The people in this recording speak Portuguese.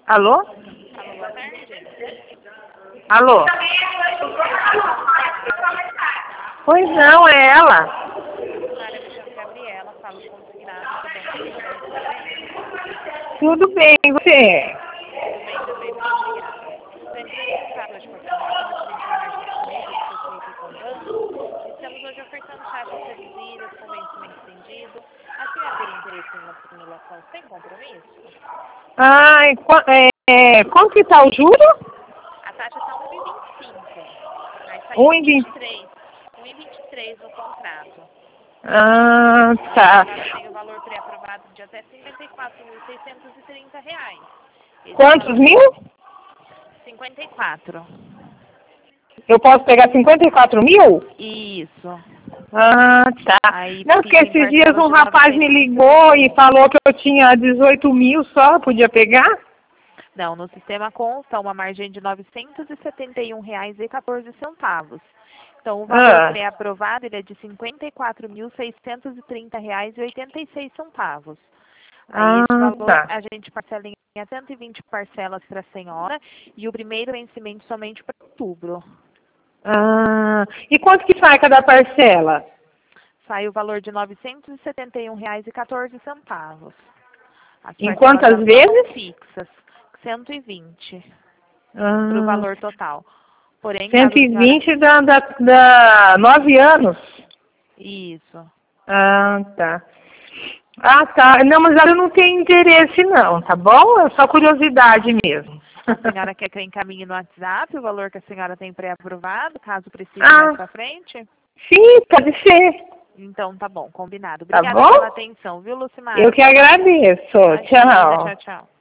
Alô? Alô, boa tarde. Alô? Pois não, é ela. Clara, me chamo Gabriela, falo do consignado do Banco Inter, tudo bem? Tudo bem, e você? Tudo bem também, muito obrigada. Estou entrando em contato hoje com a senhora referente a uma emergência médica que foi feita com o banco. Estamos hoje ofertando taxas reduzidas com vencimento estendido. A senhora teria interesse em uma simulação sem compromisso? Ai, quanto que tá o juro? A taxa está 1,25, vai sair 1,20. 1,23. 1,23 no contrato. Ah, E a tá. senhora tem o valor pré-aprovado de até R$ 54.630. Esse Quantos valor mil? 54. Eu posso pegar 54 mil? Isso. Ah, tá. Aí Não, porque fica em esses dias parcelas um de rapaz me ligou e 971. falou que eu tinha 18 mil só, podia pegar? Não, no sistema consta uma margem de R$ 971,14. Então, o valor Ah, pré-aprovado ele é de R$ 54.630,86. Aí, esse valor tá. a gente parcela em 120 parcelas para a senhora e o primeiro vencimento somente para outubro. Ah, e quanto que sai cada parcela? Sai o valor de R$ 971,14. As Em parcelas quantas elas são vezes? fixas, 120 para o Ah, valor total. Porém, caso a senhora... 120 dá 9 anos. Isso. Ah, tá. Ah, tá. Não, mas eu não tenho interesse não, tá bom? É só curiosidade mesmo. A senhora quer que eu encaminhe no WhatsApp o valor que a senhora tem pré-aprovado, caso precise mais Ah, para frente? sim, pode ser. Então, tá bom, combinado. Tá Obrigada bom? pela atenção, viu, Lucimara? Eu que Até mais. agradeço. Imagina, Tchau. tchau, tchau.